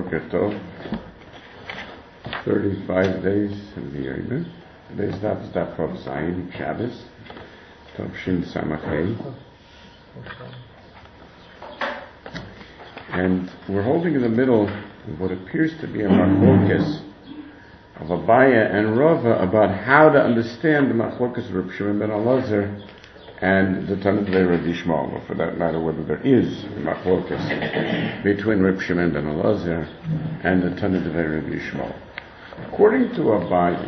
Boker Tov. 35 days of the year. Today's daf is daf of Zayin, Shabbos, Tov Shin Samachay. And we're holding in the middle of what appears to be a machlokes of Abaya and Rava about how to understand the machlokes of Reb Shimon ben Elazar and the Tanit of Rabbi Yishmael, or for that matter, whether there is a machlokes between Reb Shimon ben Elazar and the Tanit of Rabbi Yishmael. According to Abaya,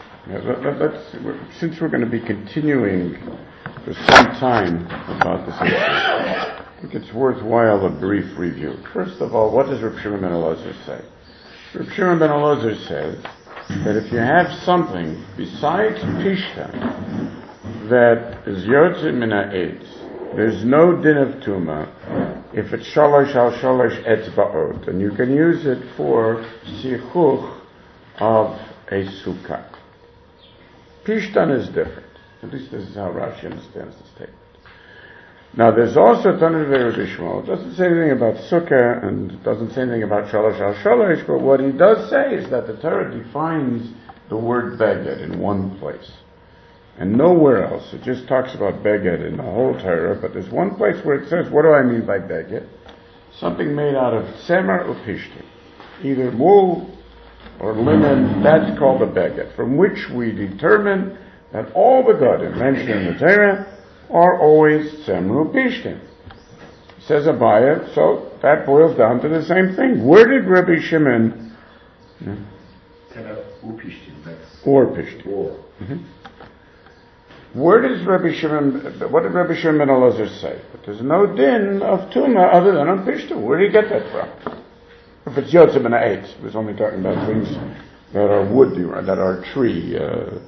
since we're going to be continuing for some time about this issue, I think it's worthwhile a brief review. First of all, what does Reb Shimon ben Elazar say? Reb Shimon ben Elazar says that if you have something besides Pishta that is Yotze min ha'etz, there's no din of Tuma if it's Shalosh al Shalosh etzba'ot, and you can use it for Sichuch of a Sukkah. Pishtan is different. At least this is how Rashi understands the statement. Now, there's also Tanit of Rabbi Yishmael. It doesn't say anything about Sukkah and it doesn't say anything about Shalosh al Shalosh, but what he does say is that the Torah defines the word Beged in one place and nowhere else. It just talks about Beged in the whole Torah, but there's one place where it says, what do I mean by Beged? Something made out of Tzemer or Pishtan, either wool or linen. That's called a Beged, from which we determine that all the Godim mentioned in the Torah are always Tzemer Pishtan. Says Abaya, so that boils down to the same thing. Where did Rabbi Shimon... Or Pishtan. Mm-hmm. Where does Rabbi Shimon... What did Rabbi Shimon ben Elazar say? But there's no din of Tuma other than on Pishtan. Where did he get that from? If it's Yotze min ha'etz, he was only talking about things that are wood, that are tree.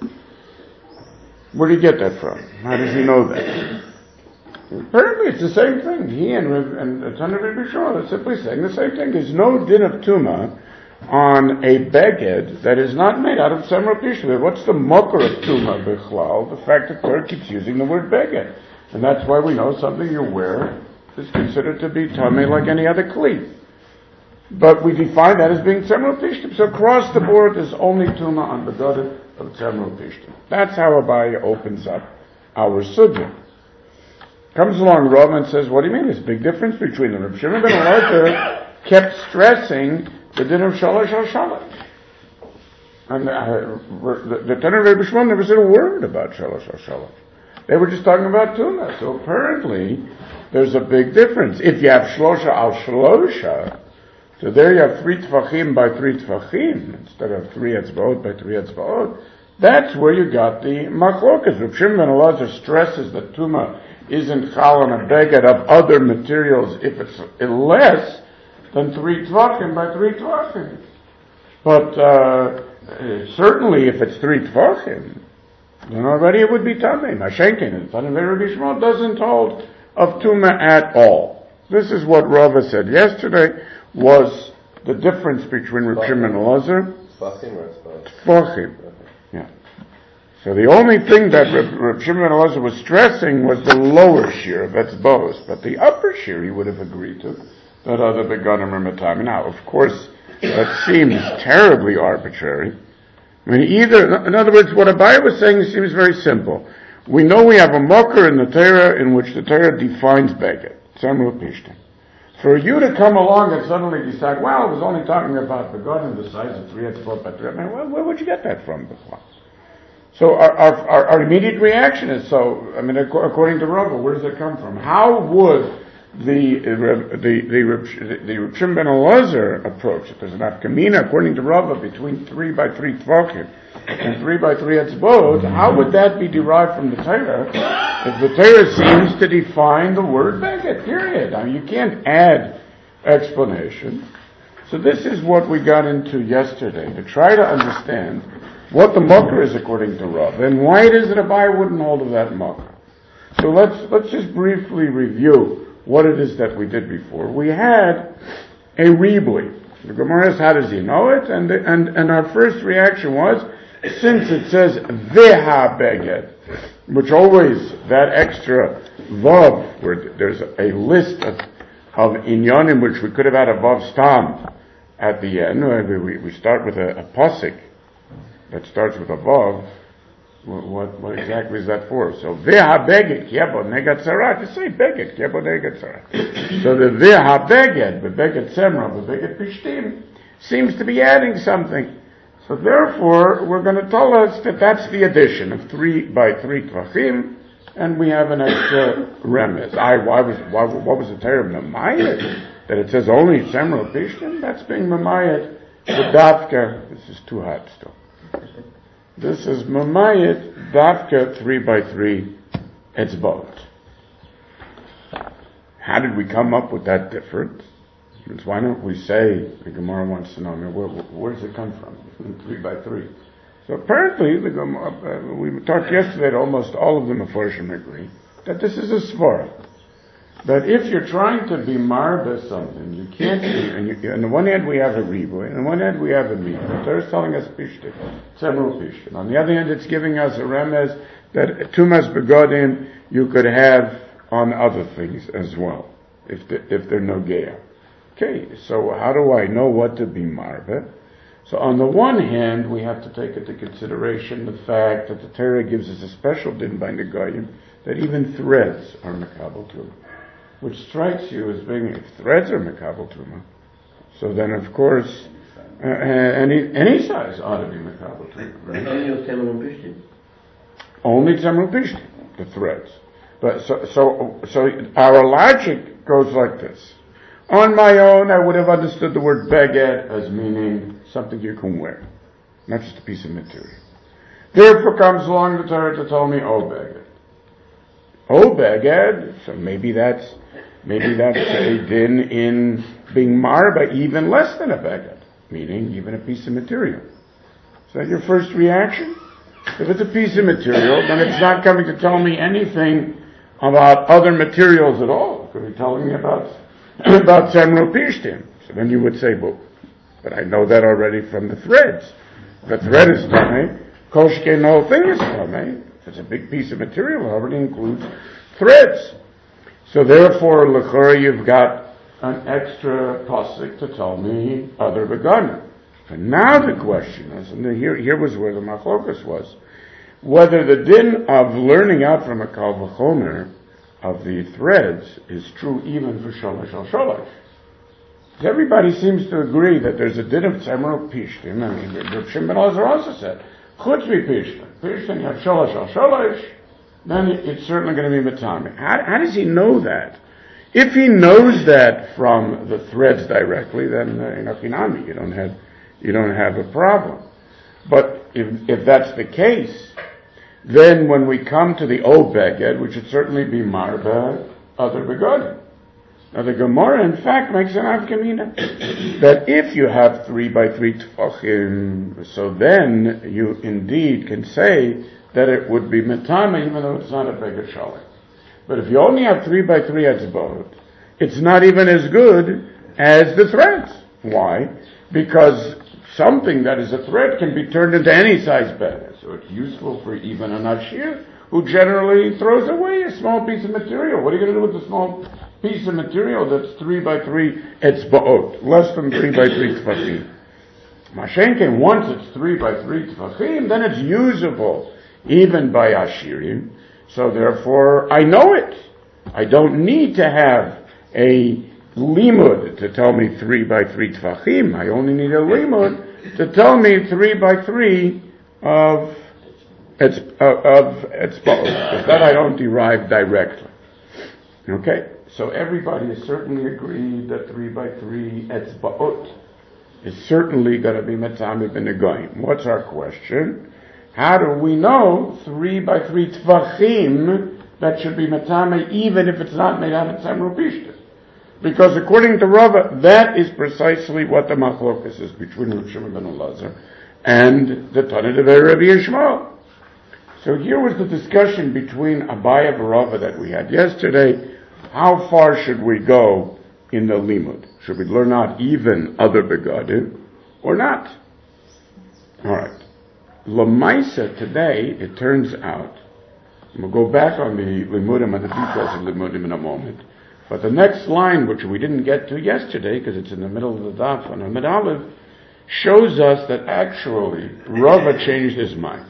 Where did he get that from? How does he know that? Apparently it's the same thing. He and the Tanit of Rabbi Yishmael are simply saying the same thing. There's no din of Tuma on a Beged that is not made out of Tzemer Pishtan. What's the mocker of Tuma Bichlal? The fact that Torah keeps using the word Beged. And that's why we know something you wear is considered to be Tameh like any other Kli. But we define that as being Tzemer Pishtan. So across the board, there's only Tuma on the Begadim of Tzemer Pishtan. That's how Abaya opens up our Sugya. Comes along Rav and says, what do you mean? There's a big difference between them. Reb Shimon ben Elazar kept stressing the din of Shalosh al Shalosh. And the Tanit of Rabbi Yishmael never said a word about Shalosh al Shalosh. They were just talking about Tuma. So apparently, there's a big difference. If you have Shlosha al Shlosha, so there you have 3 Tfachim by 3 Tfachim, instead of 3 Etzbaot by 3 Etzbaot. That's where you got the Machlokas. Reb Shimon ben Elazar stresses that Tuma isn't Chal on a Beged of other materials if it's less than 3 Tvachim by 3 Tvachim. But certainly if it's 3 Tvachim, then already it would be Tameh. Mashenkin, the Tanit of Rabbi Yishmael doesn't hold of Tuma at all. This is what Rava said yesterday, was the difference between Reb Shimon ben Elazar. Tvachim. Yeah. So the only thing that Reb Shimon ben Elazar was stressing was the lower shear of Etzbos, but the upper shear he would have agreed to, that other begadim are matami. Now, of course, that seems terribly arbitrary. I mean, in other words, what Abaya was saying seems very simple. We know we have a mocker in the Torah in which the Torah defines Beged, Tzemer Pishtan. For you to come along and suddenly decide, well, it was only talking about begadim the size of 3 Etzbot by 3, where would you get that from? So our immediate reaction is, according to Rava, where does it come from? How would the Reb Shimon ben Elazar approach it? There's an afkamina, according to Rava, between 3 by 3 Tvachim and 3 by 3 Etzbot. How would that be derived from the Torah if the Torah seems to define the word Beged, period? I mean, you can't add explanation. So this is what we got into yesterday, to try to understand what the mocker is according to Rav, and why it is that Abaya wouldn't hold of that mocker. So let's just briefly review what it is that we did before. We had a Ribui. The Gemara says, how does he know it? And our first reaction was, since it says Veha Beged, which always, that extra Vav, where there's a list of inyanim which we could have had a Vav Stam, at the end, we start with a posik that starts with a vav. What exactly is that for? So veha beged kiabo negat tzara. Just say beged kiabo negat tzara. So the veha beged, beged semra, beged pishtim seems to be adding something. So therefore, we're going to tell us that that's the addition of 3 by 3 tvachim, and we have an extra remez. What was the term mamayet? That it says only semra pishtim? That's being mamayet. The dafka. This is too hot still. This is mamayet dafka 3 by 3 etzbot. How did we come up with that difference? Why don't we say, the Gemara wants to know, where does it come from? 3 by 3. So apparently, we talked yesterday that almost all of the Mefarshim agree that this is a svara. That if you're trying to be marba something, you can't be, on the one hand we have a riboy, and on the one hand we have a mitzvah. The Torah is telling us pishtim, several pishtim. On the other hand, it's giving us a remez that tumas begodim you could have on other things as well, if they're no geya. Okay, so how do I know what to be marba? So on the one hand, we have to take into consideration the fact that the Torah gives us a special din by Negayim that even threads are mekabel tuma, which strikes you as being, if threads are mekabel tuma, so then of course any size ought to be mekabel tuma, right? Only Tzemru Pishtim, the threads. But so our logic goes like this. On my own, I would have understood the word beged as meaning something you can wear, not just a piece of material. Therefore comes along the Torah to tell me, oh beged. Oh beged, so maybe that's a din in being marba even less than a beged, meaning even a piece of material. Is that your first reaction? If it's a piece of material, then it's not coming to tell me anything about other materials at all. It could be telling me about Tzemru Pishtim. So then you would say, well, but I know that already from the threads. The thread is Tameh. Koshke, no thing is Tameh. If it's a big piece of material, it already includes threads. So therefore, L'chora, you've got an extra pasuk to tell me other beganim. And now the question is, and here was where the machlokas was, whether the din of learning out from a kal v'chomer of the threads is true even for sholosh al sholosh. Everybody seems to agree that there's a din of tzemru pishtim. I mean, Reb Shimon ben Elazar also said, chutz pishtim. Pishtim, you have sholosh al sholosh, then it's certainly going to be matami. How does he know that? If he knows that from the threads directly, then you don't have a problem. But if that's the case, then when we come to the O beged, which would certainly be marba, other begodim. Now the Gemara, in fact, makes an afkamina that if you have 3 by 3 tefachim, so then you indeed can say that it would be metama, even though it's not a beged shalit. But if you only have 3 by 3 etzbot, it's not even as good as the threads. Why? Because something that is a thread can be turned into any size beged. So it's useful for even an ashir who generally throws away a small piece of material. What are you going to do with a small piece of material that's 3 by 3 etzba'ot, less than 3 by 3 tefachim? Mashenken, once it's 3 by 3 tefachim, then it's usable even by ashirim. So therefore, I know it. I don't need to have a limud to tell me 3 by 3 tefachim. I only need a limud to tell me 3 by 3 of etzba'ot. That I don't derive directly. Okay? So everybody is certainly agreed that 3 by 3 etzba'ot is certainly going to be metami b'negoyim. What's our question? How do we know 3 by 3 tvachim that should be metame even if it's not made out of tzemru pishtim? Because according to Rava, that is precisely what the machlokas is between Reb Shimon ben Elazar and the Tanna Devei Rabbi Yishmael. So here was the discussion between Abaye and Rava that we had yesterday. How far should we go in the limud? Should we learn out even other begadim or not? All right. Lamaisa today, it turns out, and we'll go back on the limudim and the details of limudim in a moment, But the next line, which we didn't get to yesterday, because it's in the middle of the daf on Amud Aleph, shows us that actually Rava changed his mind.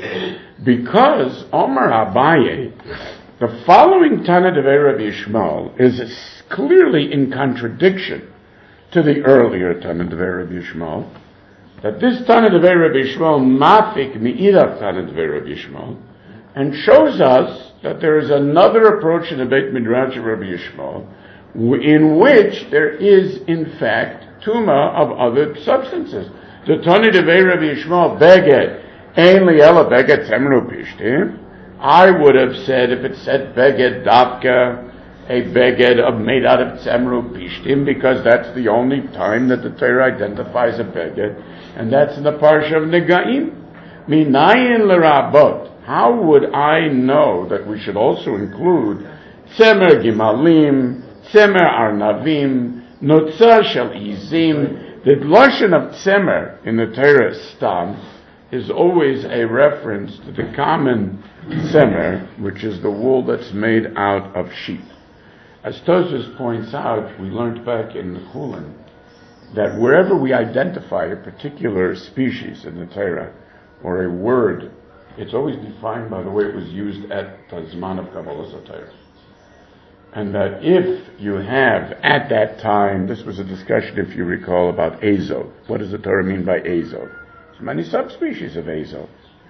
Because Omar Abaye, the following Tana Devei Rabbi Yishmael is clearly in contradiction to the earlier Tana Devei Rabbi Yishmael, that this Tana Devei Rabbi Yishmael mafik mi'irav Tana Devei Rabbi Yishmael, and shows us that there is another approach in the Beit Midrash of Rabbi Yishmael, in which there is, in fact, tuma of other substances. The Tana Devei Rabbi Yishmael beged, ein li'ela beged semru pishtim. I would have said, if it said beged davka, a beged made out of semru pishtim, because that's the only time that the Torah identifies a beged, and that's in the parsha of Negaim. Minayin l'rabot. How would I know that we should also include tzemer gimalim, tzemer arnavim, notza shel izim? The lashon of tzemer in the Torah stam is always a reference to the common tzemer, which is the wool that's made out of sheep. As Tosfos points out, we learned back in the Chulin that wherever we identify a particular species in the Torah or a word, it's always defined by the way it was used at the Zman of Kabbalas HaTorah. And that if you have, at that time, this was a discussion, if you recall, about Azov. What does the Torah mean by Azov? There's many subspecies of Azov.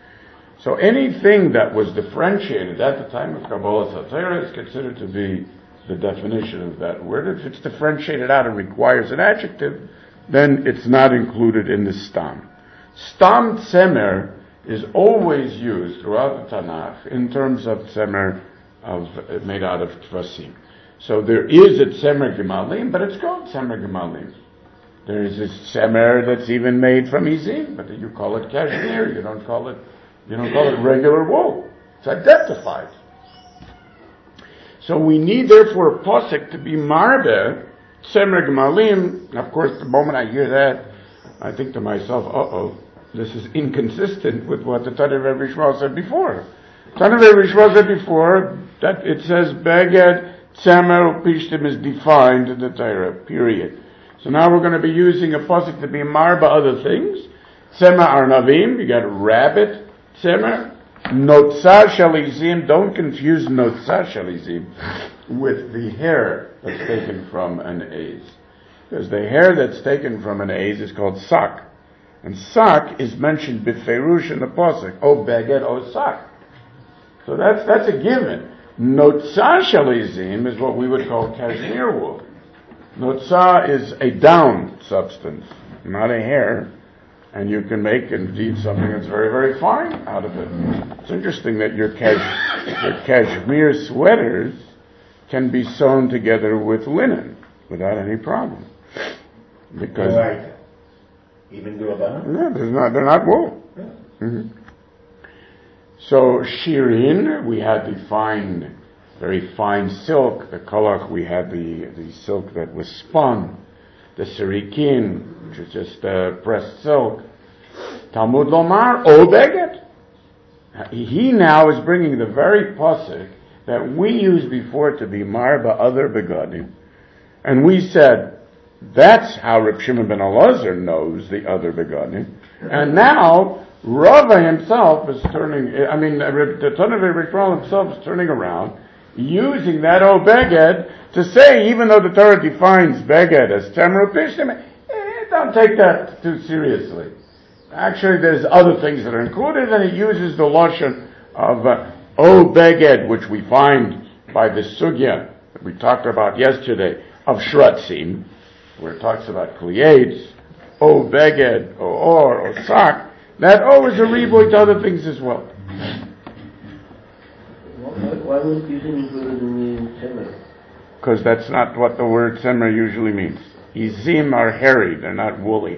So anything that was differentiated at the time of Kabbalas HaTorah is considered to be the definition of that word. If it's differentiated out and requires an adjective, then it's not included in the stam. Stam tzemer is always used throughout the Tanakh in terms of tzemer made out of tvasim. So there is a tzemer gemalim, but it's called tzemer gemalim. There is a tzemer that's even made from izim, but you call it cashmere. You don't call it regular wool. It's identified. So we need therefore a posek to be marbe tzemer gemalim. And of course, the moment I hear that, I think to myself, this is inconsistent with what the Tana of Rabbi Yishmael said before. Tana of Rabbi Yishmael said before that it says beged tzemer upishtim is defined in the Torah, period. So now we're going to be using a pasuk to be marba other things. Tzemer arnavim, you got rabbit tzemer. Notza shalizim, don't confuse notza shalizim with the hair that's taken from an aiz. Because the hair that's taken from an aiz is called sak. And sak is mentioned b'ferush in the pasuk. O beged, o sak. So that's a given. Notza shalizim is what we would call cashmere wool. Notza is a down substance, not a hair. And you can make indeed something that's very, very fine out of it. It's interesting that your cashmere sweaters can be sewn together with linen without any problem. Because even do a bun? No, they're not wool. Yeah. Mm-hmm. So shirin, we had the fine, very fine silk. The kolach, we had the silk that was spun. The sirikin, which is just pressed silk. Talmud lomar, o beged. He now is bringing the very pasuk that we used before to be marba other begadim, and we said that's how Reb Shimon ben Elazar knows the other begadim, and now Rava himself is turning. The Tana of Rabbi Yishmael himself is turning around, using that o beged to say, even though the Torah defines beged as tzemer upishtim, don't take that too seriously. Actually, there's other things that are included, and he uses the lashon of o beged, which we find by the sugya that we talked about yesterday of shratzim, where it talks about kliyades, o beged, o or, o sak. That o is a riboy to other things as well. Why was using included in the tzemer? Because that's not what the word tzemer usually means. Izim are hairy, they're not woolly.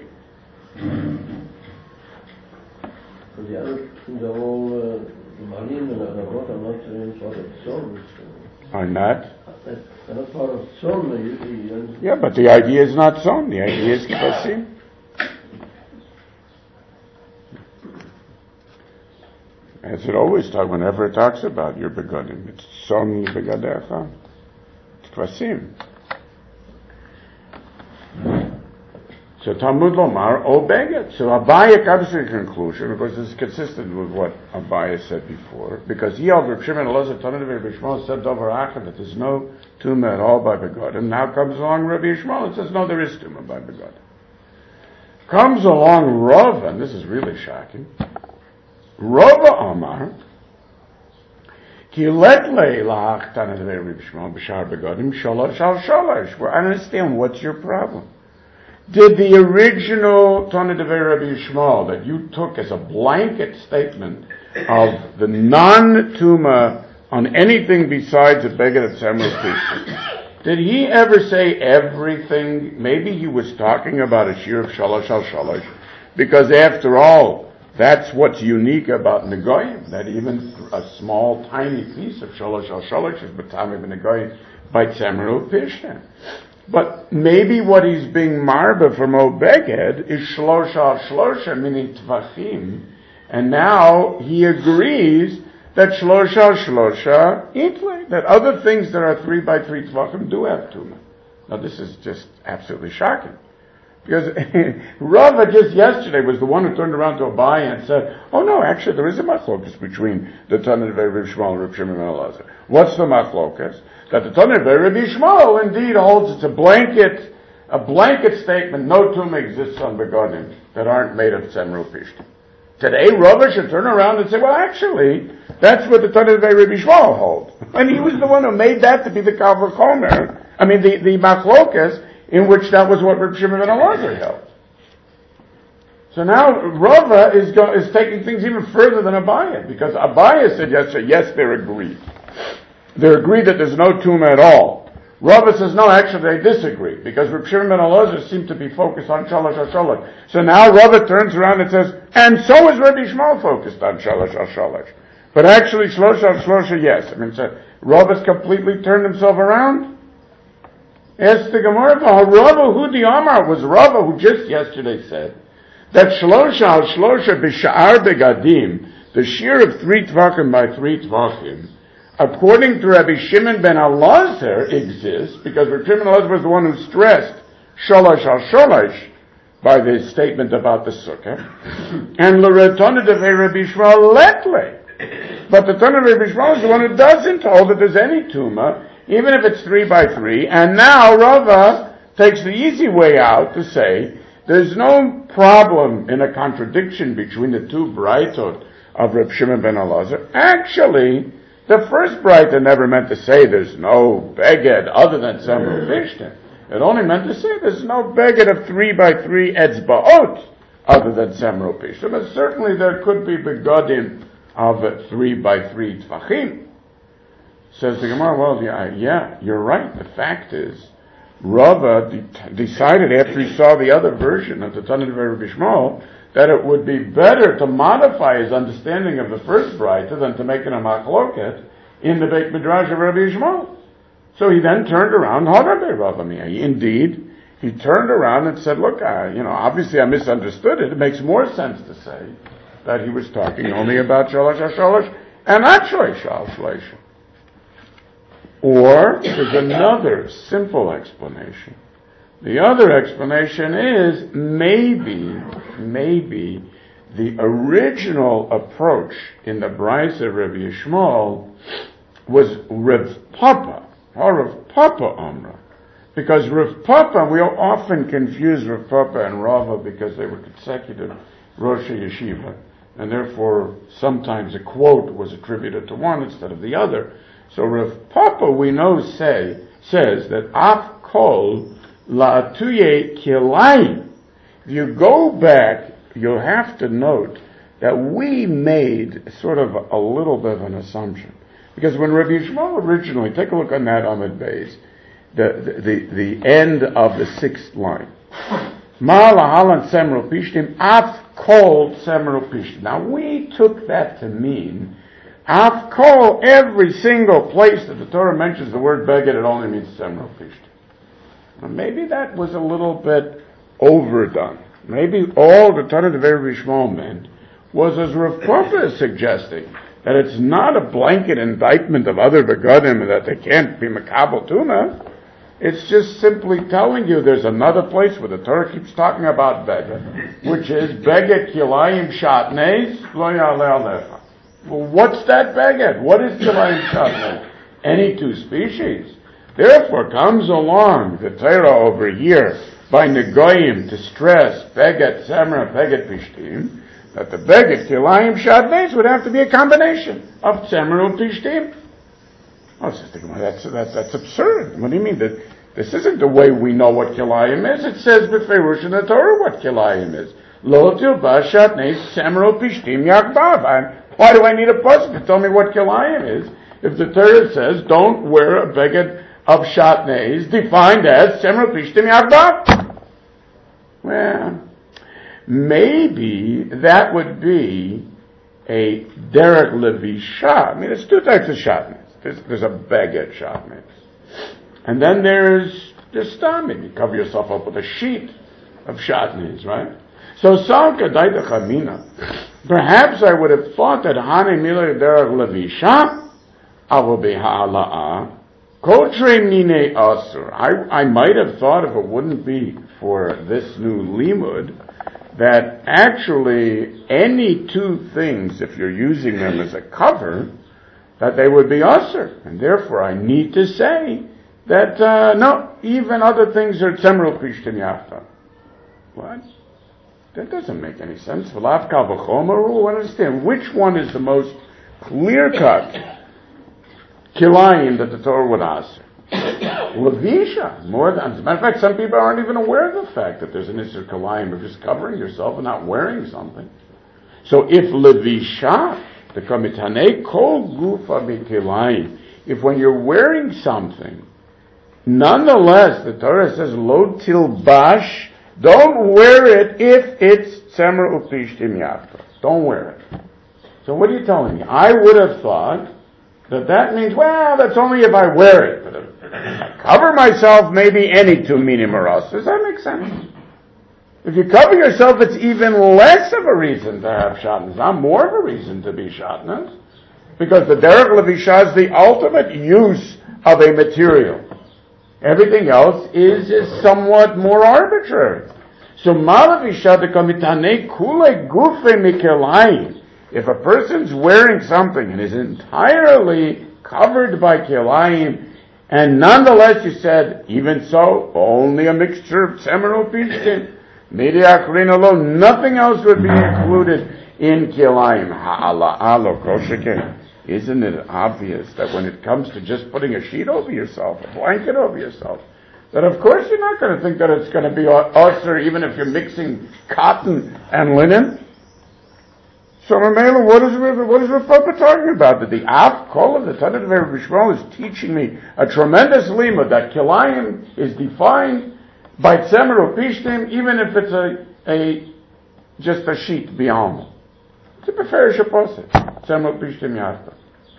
The other things are all malim and aravot are not part of tzom. Are not? They're not part of tzom usually. Yeah, but the idea is not tzom. The idea is kvasim. As it always talks, whenever it talks about your begadim, it's tzom begadecha. It's kvasim. So Talmud Lomar, O Beged. So Abaye comes to the conclusion, because this is consistent with what Abaye said before, because he held Reb Shimon Elazar Tanna Reb Yishmael said Dover Achad that there's no tumah at all by Begodim. Now comes along Rabbi Yishmael and says, no, there is tumah by Begodim. Comes along Rav, and this is really shocking. Rava Amar, Ki let lei la'ach Tanna Reb Yishmael b'shar Begodim shalosh al shalosh. Well, I understand, what's your problem? Did the original Tana Devei Rabbi Yishmael that you took as a blanket statement of the non-tuma on anything besides a beged of Tzemra Pishtim, did he ever say everything? Maybe he was talking about a shir of Shalosh al Shalosh, because after all, that's what's unique about Negoyim, that even a small, tiny piece of Shalosh al Shalosh is B'tamei b'Negoyim by Tzemra Pishtim. But maybe what he's being marba from Obeged is Shlosh al Shlosha, meaning Tvachim, and now he agrees that Shlosh al Shlosha Itle, that other things that are 3 by 3 Tvachim do have Tumah. Now this is just absolutely shocking. Because Rava just yesterday was the one who turned around to Abaye and said, oh no, actually there is a machlokas between the Tanna Devei Reb Shmuel and Reb Shimon ben Elazar. What's the machlokas? That the Tanna Devei Reb Shmuel indeed holds it's a blanket statement, no tumah exists on begodim that aren't made of Tzemra Pishtim. Today Rava should turn around and say, well actually, that's what the Tanna Devei Reb Shmuel holds. And he was the one who made that to be the Kal V'chomer. I mean the machlokas, in which that was what Reb Shimon ben Elazar held. So now Rava is taking things even further than Abaye, because Abaye said yesterday, yes, they're agreed. They're agreed that there's no tumah at all. Rava says, no, actually they disagree, because Reb Shimon ben Elazar seemed to be focused on Shalosh HaShalosh. So now Rava turns around and says, and so is Rabbi Yishmael focused on Shalosh HaShalosh. But actually Shlosh HaShalosh, yes. I mean, so Rava's completely turned himself around. Ask the Gemara, Rava Hudi Amar, was Rava who just yesterday said that Shlosh al Shlosha b'sha'ar begadim, the shear of 3 tvachim by 3 tvachim, according to Rabbi Shimon ben Elazar exists, because Rabbi Shimon ben Elazar was the one who stressed Shalosh al Shalosh by the statement about the sukkah, and l'Tana Devei Rabbi Yishmael letle. But the Tana of Rabbi Yishmael is the one who doesn't hold that there's any tumah, even if it's 3 by 3, and now Rava takes the easy way out to say there's no problem in a contradiction between the 2 braitot of Reb Shimon ben Elazar. Actually, the first braita never meant to say there's no beged other than Tzemra Pishtim. It only meant to say there's no beged of 3 by 3 etzbaot other than Tzemra Pishtim. But certainly there could be begodim of 3 by 3 tvachim. Says the Gemara, well, yeah, you're right. The fact is, Rava decided after he saw the other version of the Tana Devei Rabbi Yishmael that it would be better to modify his understanding of the first braita than to make it a machloket in the Beit Midrash of Rabbi Yishmael. So he then turned around, indeed, he turned around and said, look, obviously I misunderstood it. It makes more sense to say that he was talking only about Shalosh HaShalosh and not Shlosh HaShalosh. Or there's another simple explanation. The other explanation is maybe the original approach in the Brisa of Rabbi Yishmael was Rav Papa, or Rav Papa Amra. Because Rav Papa, we often confuse Rav Papa and Rava because they were consecutive Rosh Yeshiva, and therefore sometimes a quote was attributed to one instead of the other. So Rav Papa, we know, says that Af Kol La'atuye Kilayim. If you go back, you'll have to note that we made sort of a little bit of an assumption. Because when Rabbi Yishmael originally, take a look on that Amud Beis, the end of the 6th line. Ma lahalan Tzemra Pishtim, Af Kol Tzemra Pishtim. Now we took that to mean Af Kol, every single place that the Torah mentions the word beged, it only means Tzemra Pishtim. Now maybe that was a little bit overdone. Maybe all the Tana Devei Rabbi Yishmael meant was, as Rav Papa is suggesting, that it's not a blanket indictment of other begadim that they can't be makabel tuma. It's just simply telling you there's another place where the Torah keeps talking about beged, which is beged kilayim shatnez lo ya'aleh alecha. Well, what's that beged? What is kilayim shatnez? Any two species. Therefore comes along the Torah over here by negoyim to stress beged semra, beged pishtim, that the beged kilayim shatnez would have to be a combination of semra and pishtim. I was just thinking, well, that's absurd. What do you mean? That this isn't the way we know what kilayim is. It says b'feirush in the Torah what kilayim is. Lo tilbash shatnez semra pishtim yakbav. Why do I need a pasuk to tell me what kilayim is if the Torah says don't wear a beged of shatnez defined as semra pishtim yakbav? Well, maybe that would be a derek levisha. I mean, there's two types of shatnez. There's a beged shatnez. And then there's stam. You cover yourself up with a sheet of shatnez, right? So, perhaps I would have thought that Hane Miller derek levisha, avu beha'ala'a, kotre nine asur. I might have thought if it wouldn't be for this new limud, that actually any two things, if you're using them as a cover, that they would be usher. And therefore I need to say that, no, even other things are tsemrul pishtim yachta. What? That doesn't make any sense. V'lav kal v'chomer, understand, which one is the most clear-cut kilayim that the Torah would ask? Levisha, more than, as a matter of fact, some people aren't even aware of the fact that there's an Isser Kalayim of just covering yourself and not wearing something. So if Levisha, the Kamitane Kol Gufa B'Kilayim, if when you're wearing something, nonetheless, the Torah says, Lo Tilbash, don't wear it if it's Tzemer Upishtim Yafta. Don't wear it. So what are you telling me? I would have thought that means, well, that's only if I wear it. But if I cover myself, maybe any two minim aras. Does that make sense? If you cover yourself, it's even less of a reason to have shatnez, not more of a reason to be shatnez. Because the derech levisha is the ultimate use of a material. Everything else is somewhat more arbitrary. So, malavisha de kamitane kule gufe mikelayim. If a person's wearing something and is entirely covered by kilayim, and nonetheless you said, even so, only a mixture of tzemer upishtim, midiakrin alone, nothing else would be included in kilayim. Ha'ala koshike. Isn't it obvious that when it comes to just putting a sheet over yourself, a blanket over yourself, that of course you're not going to think that it's going to be usher even if you're mixing cotton and linen? So, Mamela, what is Rav Papa talking about? That the Av Kol of the Tanit of Rabbi Shmuel is teaching me a tremendous limud that kilayim is defined by tzemer or pishtim, even if it's just a sheet beyond. It's a beferish apostle. Tzemer or pishtim yachta.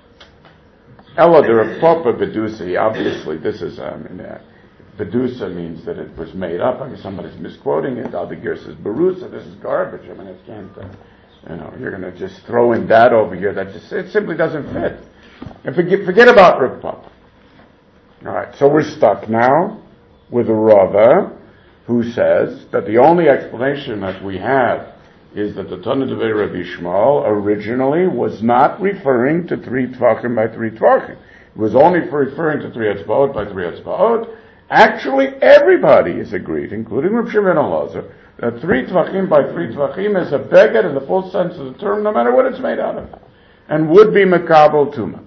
Ella, the Rav Papa Bedusa, obviously this is, Bedusa means that it was made up. I mean, somebody's misquoting it. Other gear says Berusa. This is garbage. I mean, it can't. You're going to just throw in that over here. It simply doesn't fit. And forget about Rav Papa. All right, so we're stuck now with a Rava who says that the only explanation that we have is that the Tanna Devei Rabbi Shmuel originally was not referring to 3 Tvachim by 3 Tvachim. It was only referring to 3 Etzbaot by 3 Etzbaot. Actually, everybody is agreed, including Rav Shimon Elazar, that 3 Tvachim by 3 Tvachim is a beged in the full sense of the term, no matter what it's made out of, and would be Makabel Tuma.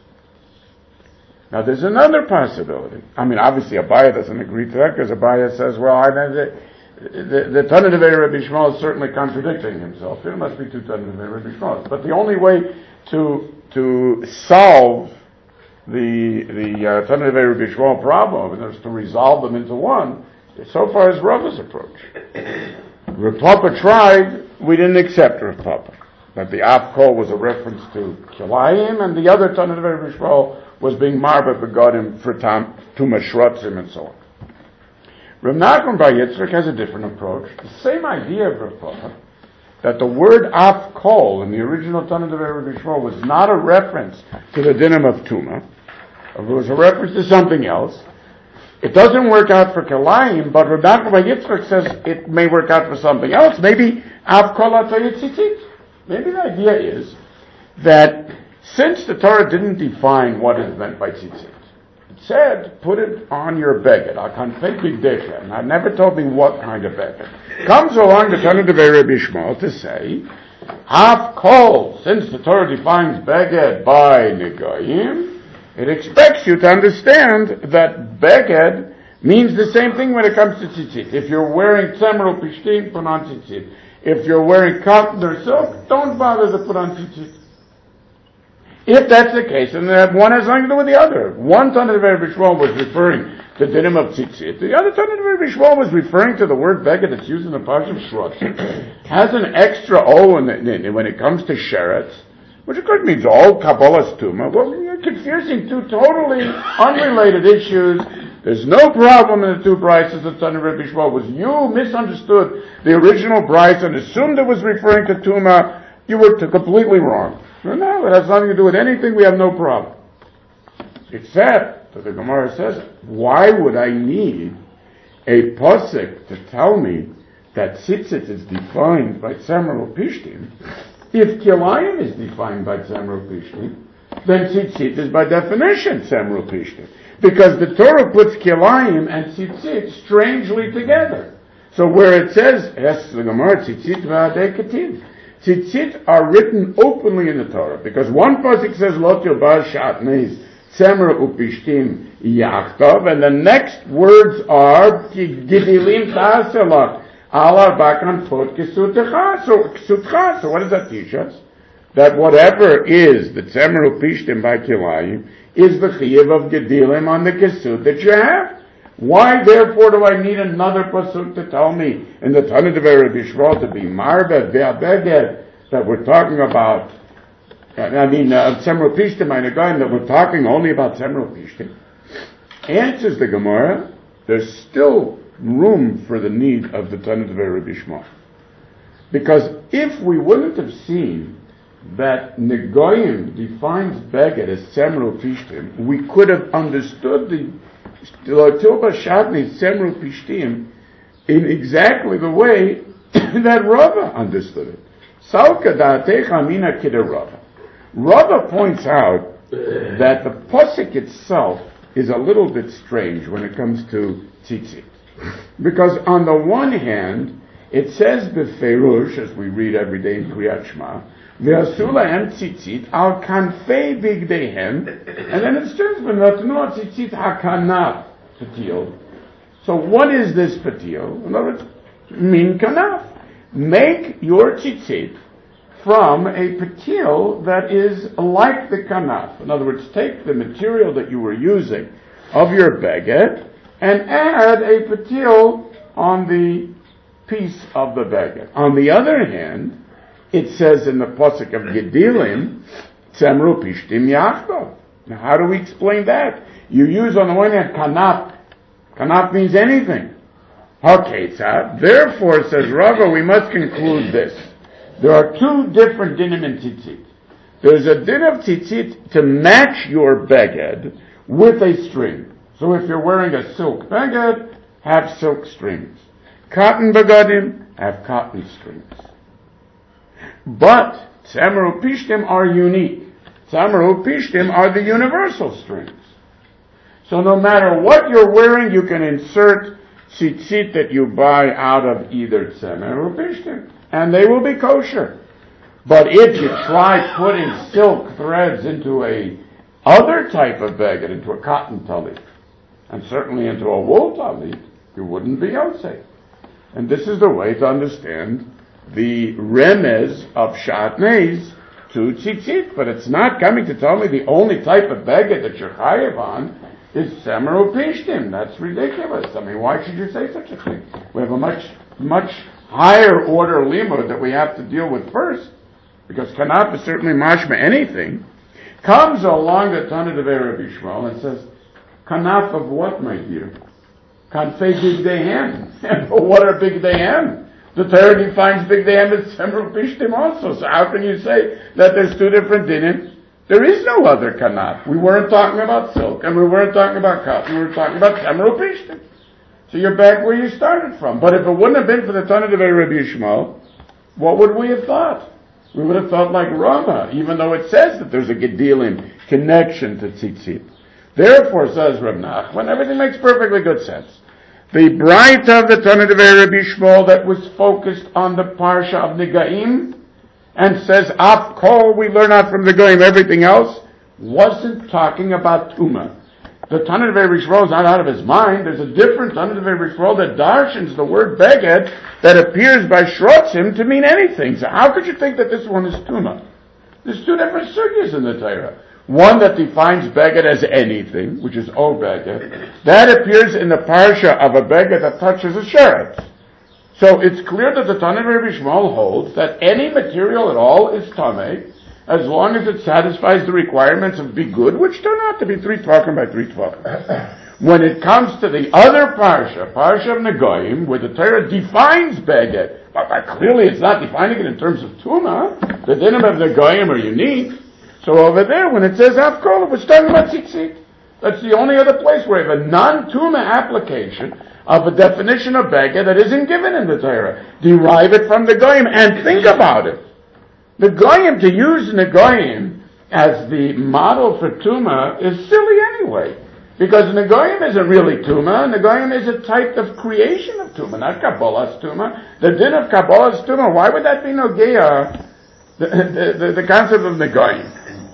Now, there's another possibility. I mean, obviously, Abaya doesn't agree to that, because Abaya says, well, the Tanna Devei Rabbi Shmuel is certainly contradicting himself. There must be 2 Tanna Devei Rabbi Shmuel. But the only way to solve the Tanna Devei Rabbi Shmuel problem is to resolve them into one. So far as Rava's approach. Rav Papa tried, we didn't accept Rav Papa. That the Av Kol was a reference to Kilayim, and the other Tanna Devei Rabbi Shmuel was being marba begodim for Tuma Shrotzim and so on. Rav Nachman Bar Yitzchak has a different approach. The same idea of Rav Papa, that the word af kol in the original Tanna Devei Rabbi Shmuel was not a reference to the dinim of Tuma, it was a reference to something else. It doesn't work out for Kalayim, but Rabbi Yitzchak says it may work out for something else. Maybe af kol atayitzitzit. Maybe the idea is that since the Torah didn't define what is meant by tzitzit, it said, put it on your beged. And it never told me what kind of beged. Comes along the Tanna Devei Rabbi Shmuel to say, af kol, since the Torah defines beged by negoyim, it expects you to understand that beged means the same thing when it comes to tzitzit. If you're wearing tzemer or pishtim, put on tzitzit. If you're wearing cotton or silk, don't bother to put on tzitzit. If that's the case, then one has nothing to do with the other. One Tanna Devei Rabbi Shmuel was referring to dinim of tzitzit. The other Tanna Devei Rabbi Shmuel was referring to the word beged that's used in the Parsha of Shrotzim. Has an extra O when it comes to sheretz, which of course means all Kabbalah's Tuma. Well, you're confusing two totally unrelated issues. There's no problem in the two brises of Tanna Rabbi Shmuel. Was you misunderstood the original brise and assumed it was referring to Tuma, you were completely wrong. So no, it has nothing to do with anything, we have no problem. Except that the Gemara says, why would I need a posik to tell me that tzitzit is defined by tzemer upishtim? If kilayim is defined by tzemer upishtim, then tzitzit is by definition tzemer upishtim. Because the Torah puts kilayim and tzitzit strangely together. So where it says, yes, the Gemara, tzitzit v'adei ketiv, tzitzit are written openly in the Torah, because one pasuk says lot yobar shatnez tzemer upishtim yachtav, and the next words are gidilim ta'aselach alar bakan fot kesutcha. So what does that teach us? That whatever is the tzemer upishtim by kilayim is the chiyuv of gedilim on the kesut that you have. Why, therefore, do I need another pasuk to tell me in the Tanna Devei Rabbi Shmuel to be marbeh ve'abeged that we're talking about? Tzemer upishtim that we're talking only about tzemer upishtim. Answers the Gemara, there's still room for the need of the Tanna Devei Rabbi Shmuel, because if we wouldn't have seen that negoyim defines beged as tzemer upishtim, we could have understood the in exactly the way that Rava understood it. Salka da'atecha mina kidei Rava. Rava points out that the posik itself is a little bit strange when it comes to tzitzit. Because on the one hand, it says b'feirush, as we read every day in Kriyat Shema, Ve'asu lahem tzitzit al kanfei bigdeihem, and then it says v'natnu tzitzit hakanaf patil. So what is this patil? In other words, min kanaf. Make your tzitzit from a patil that is like the kanaf. In other words, take the material that you were using of your beged and add a patil on the piece of the beged. On the other hand, it says in the pasuk of Gedilim, tzemer upishtim yachdav. Now, how do we explain that? You use on the one hand kanaf. Kanaf means anything. Haketzah. Therefore, says Rava, we must conclude this. There are two different dinim in tzitzit. There's a din of tzitzit to match your beged with a string. So if you're wearing a silk beged, have silk strings. Cotton begadim, have cotton strings. But tzemer upishtim are unique. Tzemer upishtim are the universal strings. So no matter what you're wearing, you can insert tzitzit that you buy out of either tzemer or upishtim, and they will be kosher. But if you try putting silk threads into a other type of beged, into a cotton talit, and certainly into a wool talit, you wouldn't be osei. And this is the way to understand the remez of shatnez to tzitzit, but it's not coming to tell me the only type of beged that you're chayev on is tzemer upishtim. That's ridiculous. I mean, why should you say such a thing? We have a much higher order limud that we have to deal with first, because kanaf is certainly mashma anything. Comes along the Tanna Devei Rabbi Shmuel and says, kanaf of what, my dear? Kanfei bigdeihem. What are bigdeihem? The Torah defines Big Day as Semru Pishtim also. So how can you say that there's two different dinim? There is no other kanaf. We weren't talking about silk, and we weren't talking about cotton. We were talking about Semru Pishtim. So you're back where you started from. But if it wouldn't have been for the Tana Devei Rabbi Yishmael, what would we have thought? We would have thought like Rama, even though it says that there's a Gedilim connection to Tzitzit. Therefore, says Reb Nachman, everything makes perfectly good sense. The Braita of the Tana Devei Rabbi Yishmael that was focused on the Parsha of Negaim and says, Af Kol, we learn out from the Goyim, everything else, wasn't talking about Tumah. The Tana Devei Rabbi Yishmael is not out of his mind. There's a different Tana Devei Rabbi Yishmael that darshans the word Beged that appears by Shrotzim to mean anything. So how could you think that this one is Tumah? There's two different sugyas in the Torah. One that defines Beged as anything, which is O Beged. That appears in the Parsha of a Beged that touches a Sheret. So it's clear that the Tana Devei Rabbi Yishmael holds that any material at all is Tameh, as long as it satisfies the requirements of Bigud, which turn out to be 3 Tvachim by 3 Tvachim. When it comes to the other Parsha of Negoim, where the Torah defines Beged, but clearly it's not defining it in terms of Tumah, the dinim of Negoim are unique. So over there, when it says Afkol, it was talking about Tzitzit. That's the only other place where you have a non-Tumah application of a definition of Beged that isn't given in the Torah. Derive it from the Goyim and think about it. The Goyim, to use Negoim as the model for Tumah is silly anyway. Because Negoim isn't really Tumah. Negoim is a type of creation of Tumah, not Kabbalah's Tumah. The din of Kabbalah's Tumah, why would that be Nogeah, the concept of Negoim?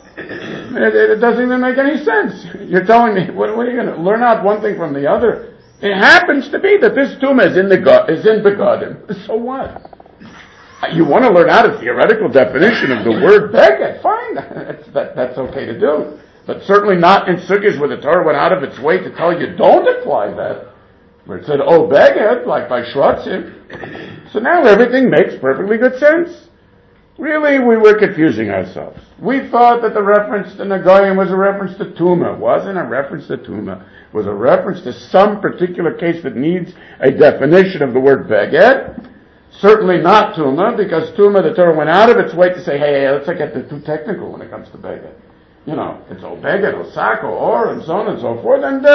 It doesn't even make any sense. You're telling me, what are you going to learn out one thing from the other? It happens to be that this Tumah is in Begadim. So what? You want to learn out a theoretical definition of the word Beged, fine. That's okay to do. But certainly not in sugyas where the Torah went out of its way to tell you don't apply that. Where it said, oh, Beged, like by Shrotzim. So now everything makes perfectly good sense. Really, we were confusing ourselves. We thought that the reference to Negoim was a reference to Tumah. It wasn't a reference to Tumah. It was a reference to some particular case that needs a definition of the word Beged. Certainly not Tumah, because Tumah, the Torah went out of its way to say, hey, let's not get too technical when it comes to Beged. You know, it's Beged, Osako, Or, and so on and so forth. And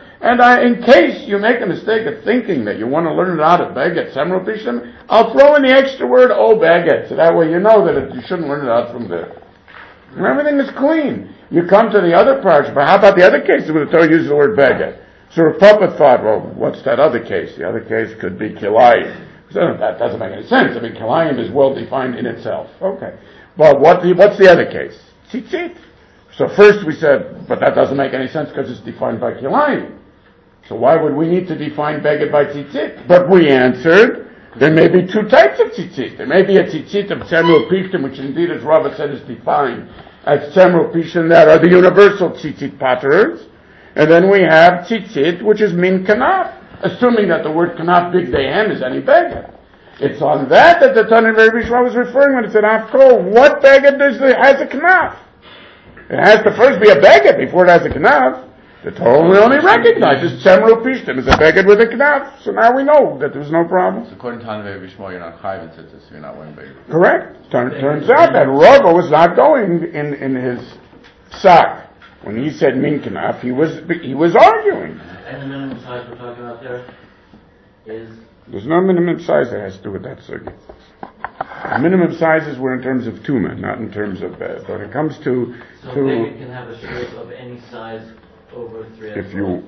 in case you make a mistake of thinking that you want to learn it out of Beged, Semru Pishtim, I'll throw in the extra word, Beged, so that way you know that you shouldn't learn it out from there. And everything is clean. You come to the other parsha, but how about the other cases where the Torah uses the word Beged? So Rav Papa thought, well, what's that other case? The other case could be Kilayim. So that doesn't make any sense. I mean, Kilayim is well defined in itself. Okay. But what's the other case? Tzitzit. So first we said, but that doesn't make any sense because it's defined by Kilayim. So why would we need to define Beged by Tzitzit? But we answered, there may be two types of Tzitzit. There may be a Tzitzit of Semru Pishtim, which indeed, as Rava said, is defined as Semru Pishtim that are the universal Tzitzit patterns. And then we have Tzitzit, which is Min Kanaf, assuming that the word Kanaf Big Dehem is any Beged. It's on that the Tana Devei Rabbi Yishmael was referring when it said, Afkol, what Beged has a Kanaf? It has to first be a Beged before it has a Kanaf. The Torah only recognizes Semru Pishtim as a Beged with a Kanaf. So now we know that there's no problem. So according to Tana Devei Rabbi Yishmael, you're not chayv in tzitzit, so you're not wearing Beged. Correct. Turns out that Rava was not going in his sock. When he said Min Kanaf, he was arguing. And the minimum size we're talking about there is? There's no minimum size that has to do with that circuit. The minimum sizes were in terms of Tumah, not in terms of But when it comes to... So Beged can have a shape of any size over 3x. If you...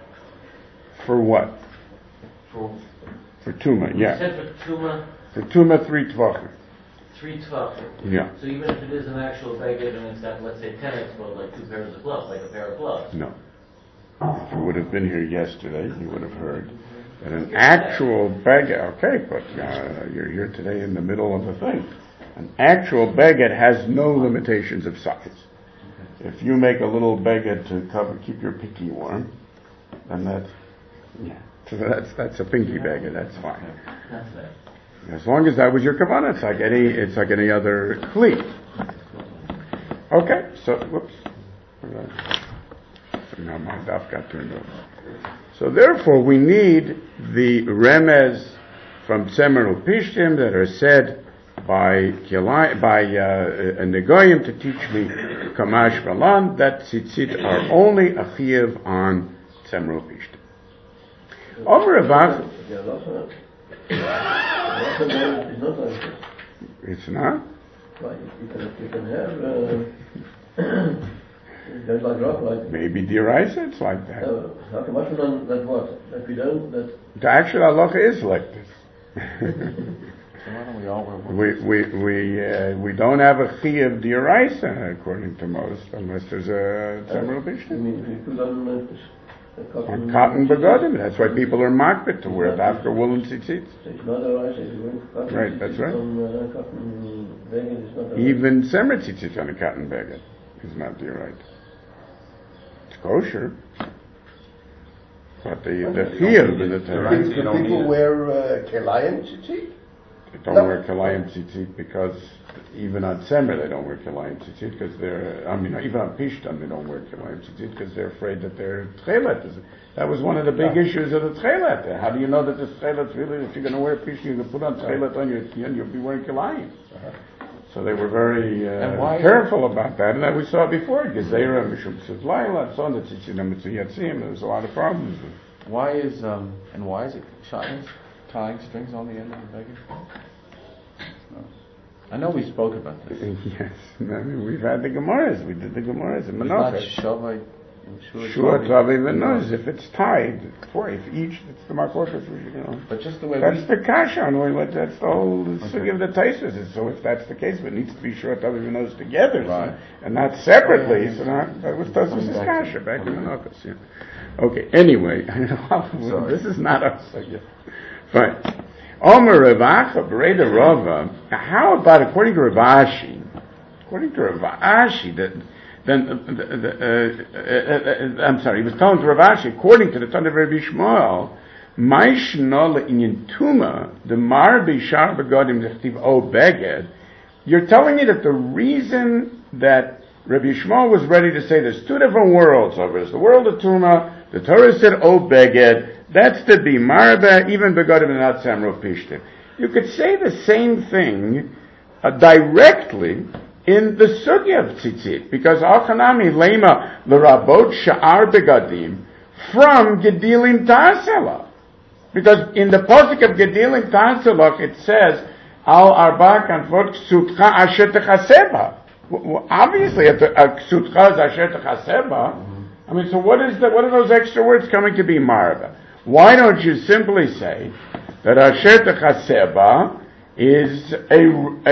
For what? For Tumah, yeah. You said for Tumah... For Tumah, 3 Tvachim. 3 Tvachim. Yeah. So even if it is an actual Beged and it's got, let's say, 10x, well, like 2 pairs of gloves, like a pair of gloves. No. If you would have been here yesterday, you would have heard that an actual Beged, okay, but you're here today in the middle of the thing. An actual Beged has no limitations of size. If you make a little Beged to keep your pinky warm, then so that's a pinky Beged, that's fine. That's right. As long as that was your kavanah, it's like any other cleat. Okay, so whoops. Now my daf got turned over. So therefore, we need the remez from Tzemer Upishtim that are said by Negoyim to teach me Kamash Balan, that tzitzit are only a chiyuv on Tzemer Upishtim. Over Ravach, it's not? Right, you can have don't like rock like maybe Diraisa it's like that. How come on that what? That we don't that The actual halacha is like this. So why don't we all We don't have a chiyuv Diraisa according to most, unless there's a Tzemer I Upishtim. mean we put on Cotton begodim. That's why people are makbet to wear it after woolen tzitzit. It's not alright. It's cotton. Right, that's right. Cotton beggar is not alright. Even Tzemer tzitzit on a cotton beggar is not the right. It's kosher, but the chiyuv in the Torah. Do people wear kelayim tzitzit? They don't wear kelayim tzitzit because even on Tzemer they don't wear kelayim tzitzit because they're. Even on Pishtan they don't wear kelayim tzitzit because they're afraid that their tchelet is. That was one of the big issues of the tchelet. How do you know that the tchelet really? If you're going to wear Pishtan, you can put on tchelet on your skin. You'll be wearing kelayim. So they were very careful about that, and that we saw before. Gezerah, Mishum Tzivlaila, so on the Tzitzit Mitzuyatzim. There was a lot of problems. Why is it shotguns tying strings on the end of the beggar? I know we spoke about this. Yes, we've had the Gemaras. We did the Gemaras in Menachos. Shua Travi Venoz. If it's tied, if each, it's the Makotas. But just the way that's the kasha. That's the whole sugi of the Taisus. So if that's the case, it needs to be Shua Travi Venoz together, right, and not separately. So that was Taisus' kasha back in Menachos. Yeah. Okay. Anyway, this is not us. Fine. Omer Ravacha Bereda Rava. How about according to Ravashi? According to Ravashi, I'm sorry. He was telling to Ravashi, according to the Tana of Rabbi Shmuel, Maishna le'inyan tuma the mar b'shar begodim zechtiv o beged. You're telling me that the reason that Rabbi Shmuel was ready to say there's two different worlds over this, the world of Tuma, the Torah said o beged. That's to be marba, even begodim and not Tzemer Upishtim. You could say the same thing directly in the sugya of tzitzit, because Achanami lema l'rabot sha'ar begadim from Gedilim Ta'asela. Because in the pasuk of Gedilim Ta'asela it says al arba kanfot ksutcha asher techaseba. Obviously, ksutcha is asher techaseba. So what are those extra words coming to be marba? Why don't you simply say that Asher Techaseba is a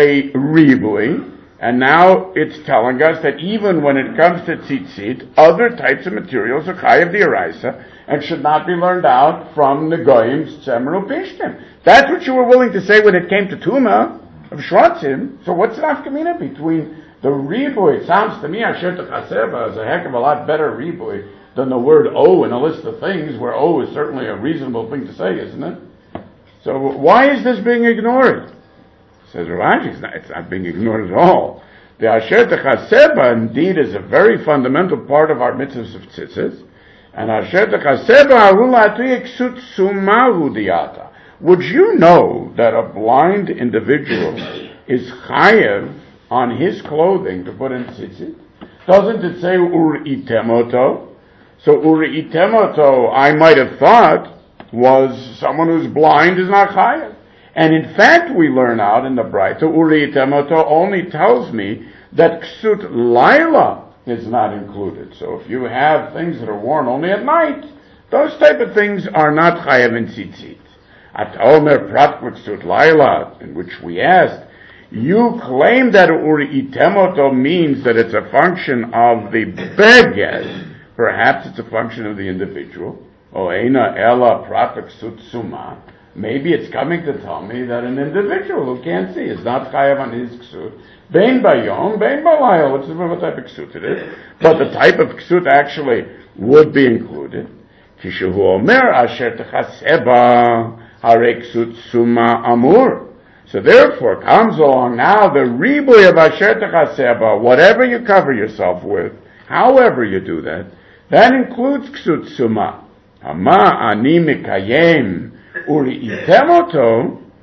ribui, and now it's telling us that even when it comes to tzitzit, other types of materials are chayav d'oraisa and should not be learned out from Negoyim's Tzemer Upishtim. That's what you were willing to say when it came to Tuma of Shratzim. So what's the nafkamina between the ribui? It sounds to me Asher Techaseba is a heck of a lot better ribui than the word O in a list of things, where O is certainly a reasonable thing to say, isn't it? So why is this being ignored? Says Ravashi, it's not being ignored at all. The Asher Techaseba indeed is a very fundamental part of our mitzvahs of tzitzis, and Asher Techaseba arulatu ksut sumahu diata. Would you know that a blind individual is chayev on his clothing to put in tzitzit? Doesn't it say ur itemoto? So uri itemoto, I might have thought, was someone who's blind is not chayav. And in fact, we learn out in the Braita, uri itemoto only tells me that ksut laila is not included. So if you have things that are worn only at night, those type of things are not chayav in tzitzit. At omer prat ksut laila, in which we asked, you claim that uri itemoto means that it's a function of the beged. Perhaps it's a function of the individual. Oeina ela pratik sutsuma. Maybe it's coming to tell me that an individual who can't see is not chayav on his ksut. Bein bayom, bein balayel, which is what type of ksut it is. But the type of ksut actually would be included. Kishu omer asher techaseba harei ksut suma amur. So therefore comes along now the ribui of asher techaseba, whatever you cover yourself with, however you do that, that includes ksut suma. Hama ani mikayem uri itemoto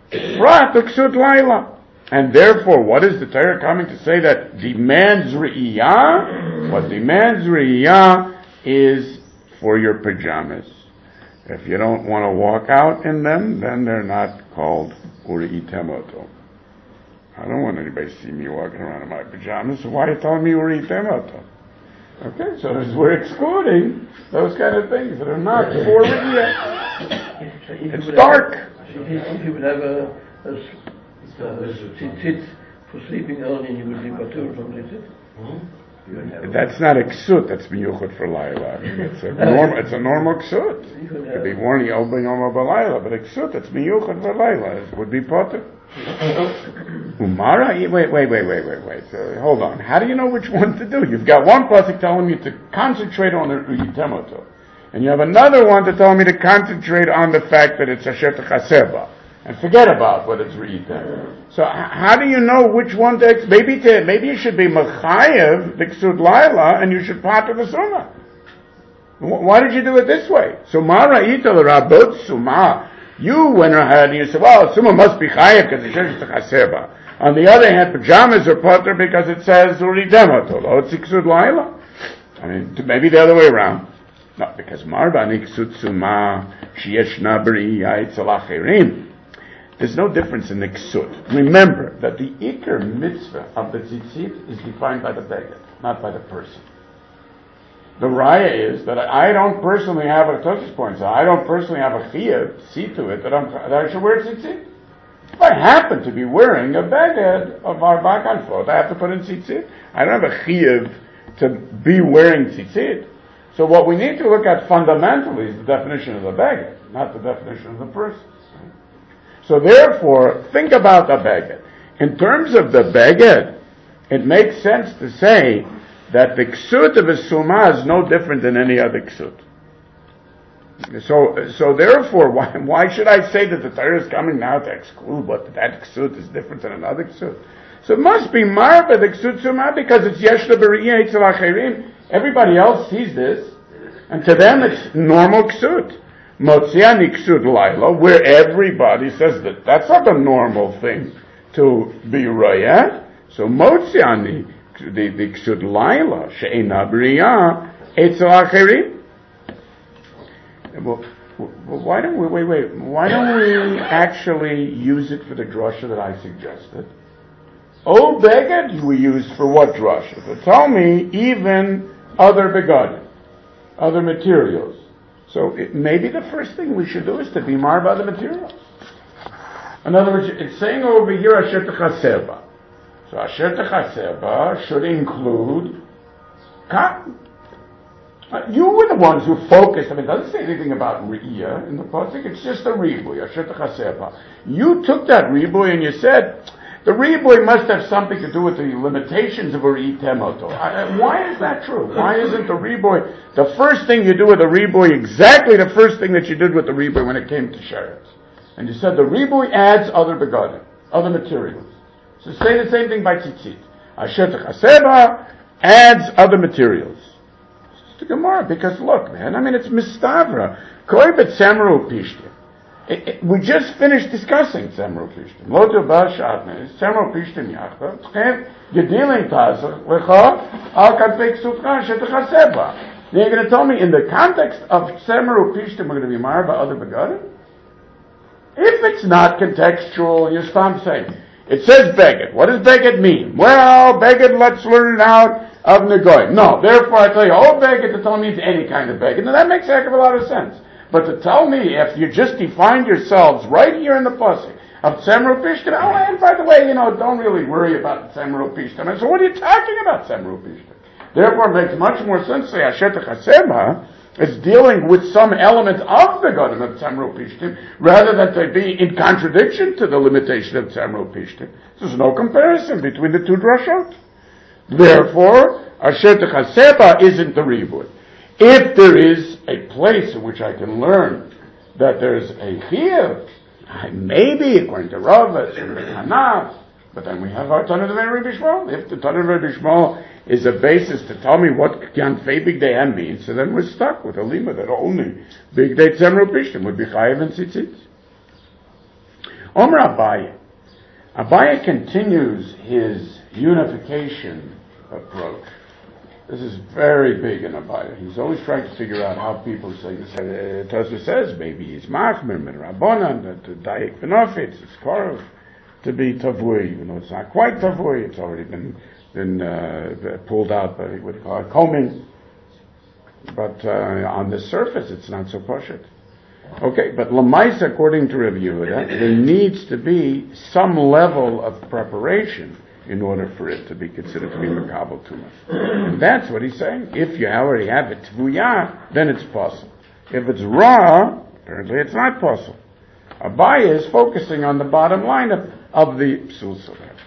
Prat uksut laila. And therefore, what is the Torah coming to say that demands re'iyah? What demands re'iyah is for your pajamas. If you don't want to walk out in them, then they're not called uri'item oto. I don't want anybody to see me walking around in my pajamas, so why are you telling me uri'item oto? Okay, so we're excluding those kind of things that are not for re'iyah. It's dark. If you would have a tzitzit for sleeping on, and you would be patur from tzitzit. That's not a ksut, that's miyuchot for layla. It's a normal ksut. It could be worn yom b'layla, but a ksut, that's miyuchot for layla. It would be potter. Umara, wait. So, hold on. How do you know which one to do? You've got one pasuk telling you to concentrate on the yitemoto, and you have another one to tell me to concentrate on the fact that it's asher techaseba, and forget about what it's reading. So how do you know which one to? Maybe you should be mechayev the ksut laila, and you should part of the summa. Why did you do it this way? So mara ital rabot summa. You went ahead and you said, well, summa must be chayev because it says techaseba. On the other hand, pajamas are potter because it says uridemoto. Oh, it's ksut laila. I mean, maybe the other way around. No, because marba niksut summa sheyeshna b'riyah etzel acherim. There's no difference in the ksut. Remember that the ikar mitzvah of the tzitzit is defined by the beged, not by the person. The raya is that I don't personally have a touch point, so I don't personally have a chiyuv, see to it, that I should wear tzitzit. If I happen to be wearing a beged of our bakanfot, I have to put in tzitzit. I don't have a chiyuv to be wearing tzitzit. So what we need to look at fundamentally is the definition of the beged, not the definition of the person. So therefore, think about the beged. In terms of the beged, it makes sense to say that the ksut of a sumah is no different than any other ksut. So therefore, why should I say that the Torah is coming now to exclude what that ksut is different than another ksut? So it must be marba the ksut sumah because it's yeshla b'riyah etzel acherim. Everybody else sees this, and to them it's normal ksut. Motziani ksut laila, where everybody says that that's not a normal thing to be royah. So motziani the ksut laila she'ena b'riyah etzel acherim. Well, why don't we Why don't we actually use it for the drasha that I suggested? Old beged we use for what drasha? But tell me even other begadim, other materials. So maybe the first thing we should do is to be marba the materials. In other words, it's saying over here asher techaseba. So asher techaseba should include cotton. You were the ones who focused. I mean, it doesn't say anything about re'iyah in the pasuk. It's just a ribuy, asher techaseba. You took that ribuy and you said the ribuy must have something to do with the limitations of a re'itemoto. Why is that true? Why isn't the ribuy the first thing you do with a ribuy exactly the first thing that you did with the ribuy when it came to sheretz? And you said the ribuy adds other begadim, other materials. So say the same thing by tzitzit. Asher techaseba adds other materials. It's the Gemara, because look, man, I mean, it's mistavra. Koi bet semru pishtim. We just finished discussing semru pishtim. Lotu ba shatnes, semru pishtim yachta, tchev gedeling tazach lecha al kanpei ksutcha shetachaseba. Now you're going to tell me in the context of semru pishtim we're going to be marba other begadim? If it's not contextual, you stop saying. It says beged. What does beged mean? Well, beged, let's learn it out of Negoim. No, therefore I tell you, beged to tell me means any kind of beged. Now that makes a heck of a lot of sense. But to tell me, if you just defined yourselves right here in the pasuk of Tzemru Pishtim, and by the way, don't really worry about Tzemru Pishtim. And so what are you talking about Tzemru Pishtim? Therefore it makes much more sense to say Asher Techaseba is dealing with some element of the Godim of Tzemru Pishtim, rather than to be in contradiction to the limitation of Tzemru Pishtim. There's no comparison between the two drashot. Therefore, Asher Techaseba isn't the ribuy. If there is a place in which I can learn that there's a chiyuv, maybe according to Rav, it's Hanaf, but then we have our Tanur of Rabbi Shmuel. If the Tanur of Rabbi Shmuel is a basis to tell me what Yanfei Big Day means, so then we're stuck with a lima that only Big Day Tzemru Pishtim would be chayiv and tzitzit. Omer Abaye. Abaye continues his unification approach. This is very big in Abaye. He's always trying to figure out how people say this. Tosfos says maybe he's machmir min rabbanan, to daik v'nofitz, it's korov to be tavui, even though it's not quite tavui. It's already been pulled out by what we call combing. But on the surface, it's not so pashut. Okay, but Lamais, according to Rav Yehuda, there needs to be some level of preparation in order for it to be considered to be Makabel Tumah. And that's what he's saying. If you already have it Tvuyah, then it's possible. If it's raw, apparently it's not possible. Abaye is focusing on the bottom line of the Psul Sofer.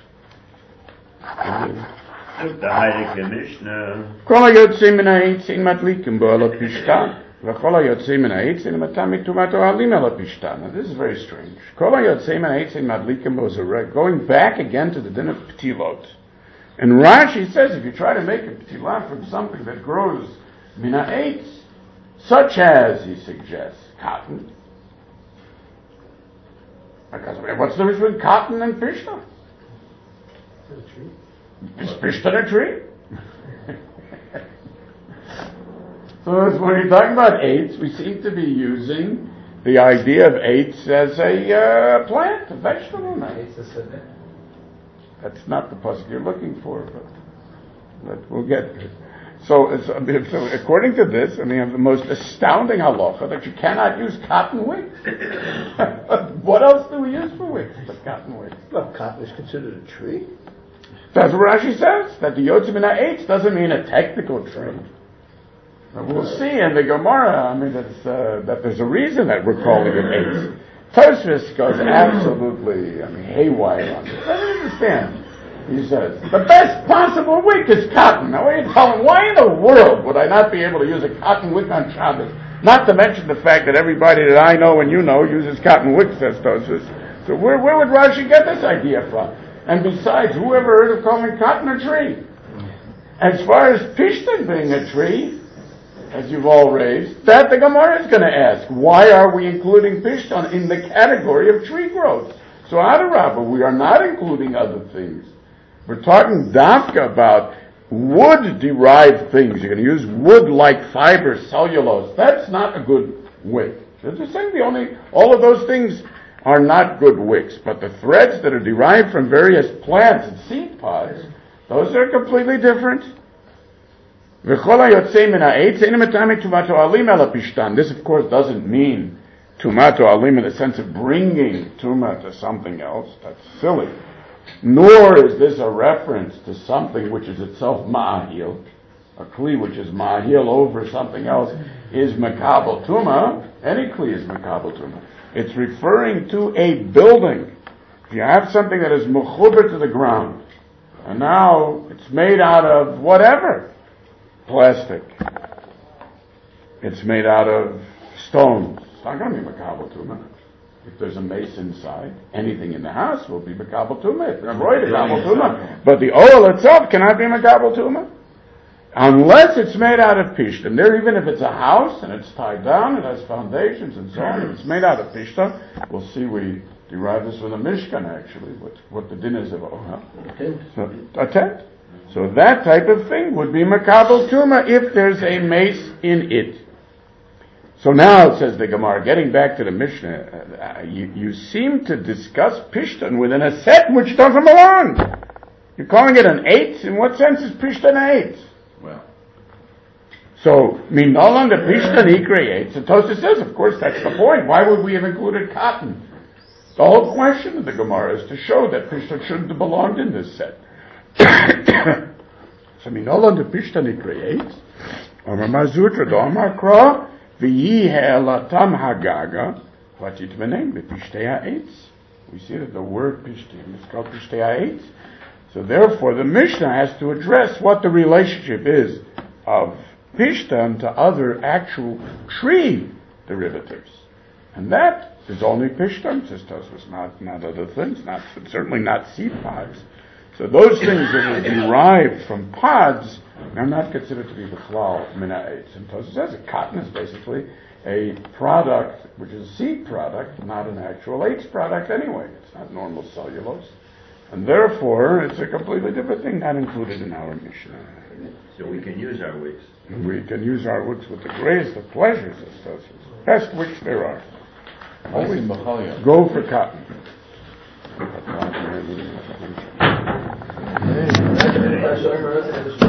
The Heilige Mishnah. Kol hayotzei min ha'etzin matlikim bo al pishtan. V'chol hayotzei min ha'etzin matam mitumat ohalim al pishtan. Now this is very strange. Kol hayotzei min ha'etzin matlikim bo is going back again to the din of ptilot. And Rashi says if you try to make a ptilah from something that grows min ha'etz, such as, he suggests, cotton. Because what's the difference between cotton and pishtan? Is pishtan a tree? So when you're talking about eitz, we seem to be using the idea of eitz as a plant, a vegetable. That's not the pasuk you're looking for, but we'll get to it. So according to this, we have the most astounding halacha that you cannot use cotton wigs. What else do we use for wigs but cotton wigs? No, cotton is considered a tree. That's what Rashi says, that the yotzim min ha'etz doesn't mean a technical tree. We'll see in the Gemara, that there's a reason that we're calling it eitz. Tosfos goes absolutely, haywire on this. I don't understand. He says, the best possible wig is cotton. Now, why in the world would I not be able to use a cotton wig on Shabbos? Not to mention the fact that everybody that I know and you know uses cotton wigs, says Tosfos. So where would Rashi get this idea from? And besides, whoever heard of calling cotton a tree? As far as pishtan being a tree, as you've all raised, that the Gemara is going to ask, why are we including pishtan in the category of tree growth? So Adarabba, we are not including other things. We're talking dafka about wood-derived things. You're going to use wood-like fiber, cellulose. That's not a good wick. They're just saying all of those things are not good wicks. But the threads that are derived from various plants and seed pods, those are completely different. This, of course, doesn't mean tumato alim in the sense of bringing tuma to something else. That's silly. Nor is this a reference to something which is itself ma'ahil. A kli which is ma'ahil over something else is makabel tuma. Any kli is makabel tuma. It's referring to a building. If you have something that is mechuber to the ground, and now it's made out of whatever, plastic, it's made out of stones, it's not going to be makabel tuma. If there's a mace inside, anything in the house will be makabel tuma. But the oil itself cannot be makabel tuma. Unless it's made out of pishtan. There, even if it's a house and it's tied down, it has foundations and so on, if it's made out of pishtan, we'll see we derive this from the Mishkan actually, what the din is of a tent. So that type of thing would be makabel tuma if there's a mace in it. So now, says the Gemara, getting back to the Mishnah, you seem to discuss pishtan within a set which doesn't belong. You're calling it an eitz? In what sense is pishtan an eitz? Well. So, minolan the pishtan he creates. And Tosfos says, of course, that's the point. Why would we have included cotton? The whole question of the Gemara is to show that pishtan shouldn't have belonged in this set. So, minolan the pishtan he creates. Amar Mazutra, Amar Kra, V'yihelatam hagaga, v'titmenem b'pishtei ha'etz. We see that the word pishtim is called pishtei ha'etz. So therefore, the Mishnah has to address what the relationship is of pishtan to other actual tree derivatives, and that is only pishtan. Says Tosfos, not other things, certainly not seed pods. So those things that are derived from pods They're not considered to be Bichlal Mina Eitz. And Tosfos says that cotton is basically a product, which is a seed product, not an actual Eitz product anyway. It's not normal cellulose. And therefore, it's a completely different thing, not included in our Mishnah. So we can use our wicks. We can use our wicks with the greatest of pleasures, as Tosfos. Best wicks there are. Always go for cotton. Hey.